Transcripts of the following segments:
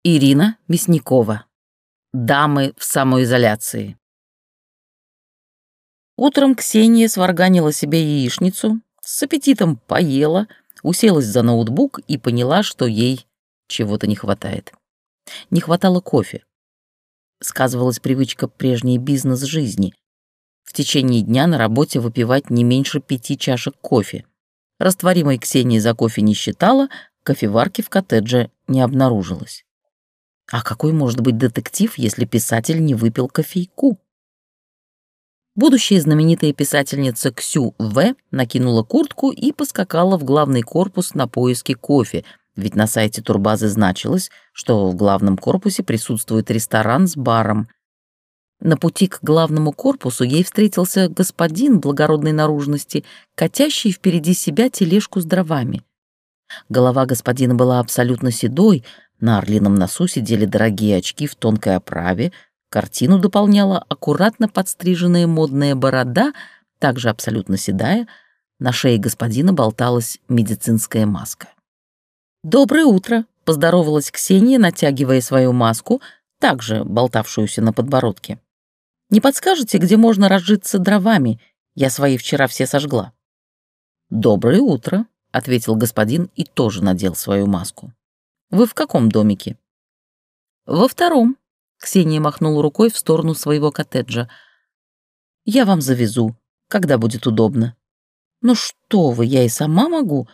Ирина Мясникова. Дамы в самоизоляции. Утром Ксения сварганила себе яичницу, с аппетитом поела, уселась за ноутбук и поняла, что ей чего-то не хватает. Не хватало кофе. Сказывалась привычка прежней бизнес-жизни. В течение дня на работе выпивать не меньше 5 чашек кофе. Растворимой Ксения за кофе не считала, кофеварки в коттедже не обнаружилось. А какой может быть детектив, если писатель не выпил кофейку? Будущая знаменитая писательница Ксю В. накинула куртку и поскакала в главный корпус на поиски кофе, ведь на сайте турбазы значилось, что в главном корпусе присутствует ресторан с баром. На пути к главному корпусу ей встретился господин благородной наружности, катящий впереди себя тележку с дровами. Голова господина была абсолютно седой, на орлином носу сидели дорогие очки в тонкой оправе, картину дополняла аккуратно подстриженная модная борода, также абсолютно седая, на шее господина болталась медицинская маска. «Доброе утро!» — поздоровалась Ксения, натягивая свою маску, также болтавшуюся на подбородке. «Не подскажете, где можно разжиться дровами? Я свои вчера все сожгла». «Доброе утро!» — ответил господин и тоже надел свою маску. «Вы в каком домике?» «Во втором», — Ксения махнула рукой в сторону своего коттеджа. «Я вам завезу, когда будет удобно». «Ну что вы, я и сама могу».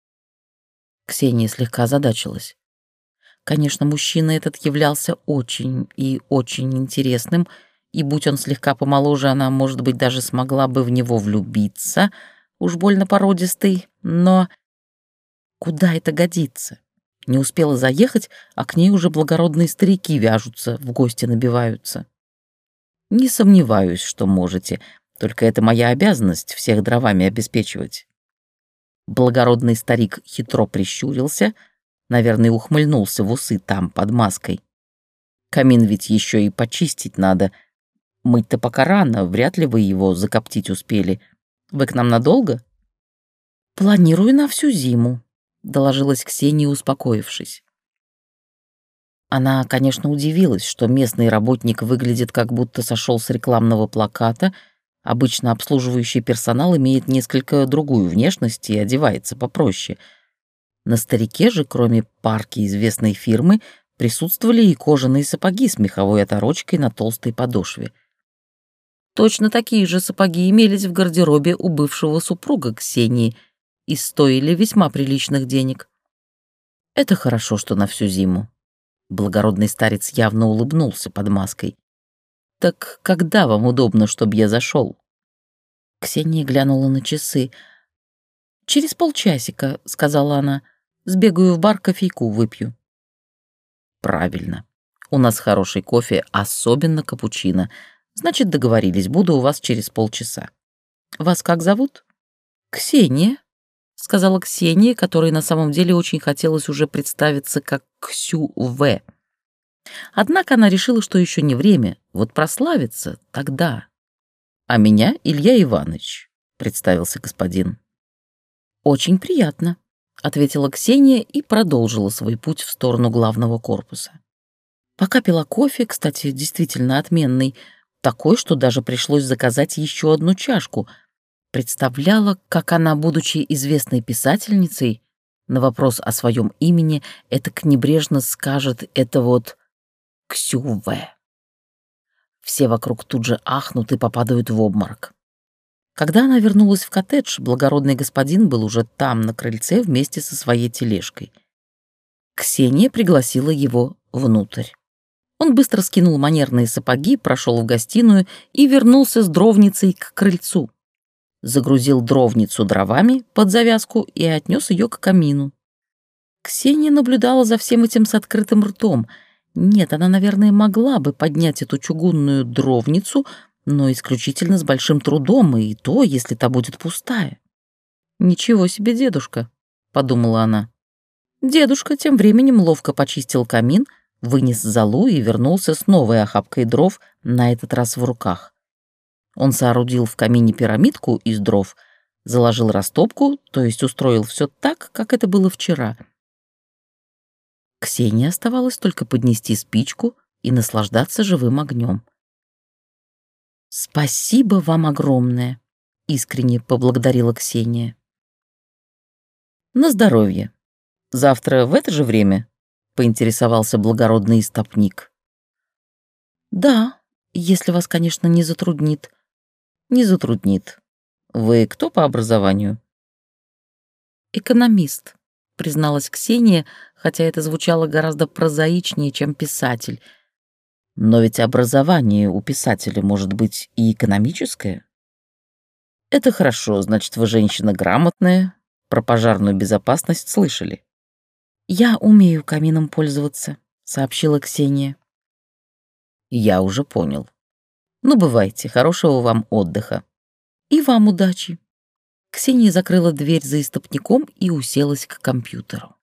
Ксения слегка озадачилась. Конечно, мужчина этот являлся очень и очень интересным, и будь он слегка помоложе, она, может быть, даже смогла бы в него влюбиться, уж больно породистый, но куда это годится? Не успела заехать, а к ней уже благородные старики вяжутся, в гости набиваются. Не сомневаюсь, что можете, только это моя обязанность всех дровами обеспечивать. Благородный старик хитро прищурился, наверное, ухмыльнулся в усы там, под маской. Камин ведь еще и почистить надо. Мыть-то пока рано, вряд ли вы его закоптить успели. Вы к нам надолго? Планирую на всю зиму, доложилась Ксения, успокоившись. Она, конечно, удивилась, что местный работник выглядит, как будто сошел с рекламного плаката. Обычно обслуживающий персонал имеет несколько другую внешность и одевается попроще. На старике же, кроме парки известной фирмы, присутствовали и кожаные сапоги с меховой оторочкой на толстой подошве. Точно такие же сапоги имелись в гардеробе у бывшего супруга Ксении и стоили весьма приличных денег. Это хорошо, что на всю зиму. Благородный старец явно улыбнулся под маской. «Так когда вам удобно, чтобы я зашел?» Ксения глянула на часы. «Через полчасика», — сказала она, — «сбегаю в бар, кофейку выпью». «Правильно. У нас хороший кофе, особенно капучино. Значит, договорились, буду у вас через полчаса. Вас как зовут?» «Ксения», — сказала Ксения, которой на самом деле очень хотелось уже представиться как Ксю В. Однако она решила, что еще не время, вот прославиться тогда. «А меня Илья Иванович», — представился господин. «Очень приятно», — ответила Ксения и продолжила свой путь в сторону главного корпуса. Пока пила кофе, кстати, действительно отменный, такой, что даже пришлось заказать еще одну чашку, представляла, как она, будучи известной писательницей, на вопрос о своем имени этак небрежно скажет это вот «Ксю В». Все вокруг тут же ахнут и попадают в обморок. Когда она вернулась в коттедж, благородный господин был уже там, на крыльце, вместе со своей тележкой. Ксения пригласила его внутрь. Он быстро скинул манерные сапоги, прошел в гостиную и вернулся с дровницей к крыльцу. Загрузил дровницу дровами под завязку и отнес ее к камину. Ксения наблюдала за всем этим с открытым ртом. Нет, она, наверное, могла бы поднять эту чугунную дровницу, но исключительно с большим трудом, и то, если та будет пустая. «Ничего себе, дедушка», — подумала она. Дедушка тем временем ловко почистил камин, вынес золу и вернулся с новой охапкой дров, на этот раз в руках. Он соорудил в камине пирамидку из дров, заложил растопку, то есть устроил все так, как это было вчера. Ксении оставалось только поднести спичку и наслаждаться живым огнем. «Спасибо вам огромное», — искренне поблагодарила Ксения. «На здоровье. Завтра в это же время?» — поинтересовался благородный истопник. «Да, если вас, конечно, не затруднит». «Не затруднит. Вы кто по образованию?» «Экономист», — призналась Ксения, хотя это звучало гораздо прозаичнее, чем писатель. «Но ведь образование у писателя может быть и экономическое». «Это хорошо, значит, вы женщина грамотная, про пожарную безопасность слышали». «Я умею камином пользоваться», — сообщила Ксения. «Я уже понял. Ну, бывайте, хорошего вам отдыха». «И вам удачи». Ксения закрыла дверь за истопником и уселась к компьютеру.